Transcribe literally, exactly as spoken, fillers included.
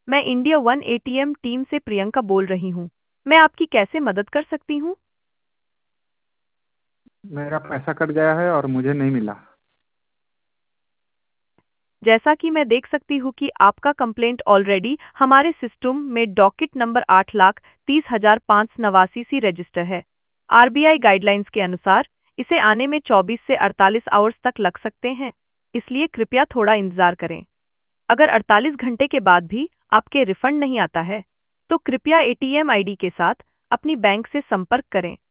मैं India one ATM team से प्रियंका बोल रही हूँ। मैं आपकी कैसे मदद कर सकती हूँ? मेरा पैसा कट गया है और मुझे नहीं मिला। जैसा कि मैं देख सकती हूँ कि आपका कंप्लेंट ऑलरेडी हमारे सिस्टम में डॉकेट नंबर आठ लाख तीस हजार पाँच सौ नवासी सी रजिस्टर है। आरबीआई गाइडलाइंस के अनुसार इसे आने में चौबीस से अड़तालीस आवर्स तक लग सकते हैं, इसलिए कृपया थोड़ा इंतजार करें। अगर अड़तालीस घंटे के बाद भी आपके रिफंड नहीं आता है, तो कृपया एटीएम आईडी के साथ अपनी बैंक से संपर्क करें।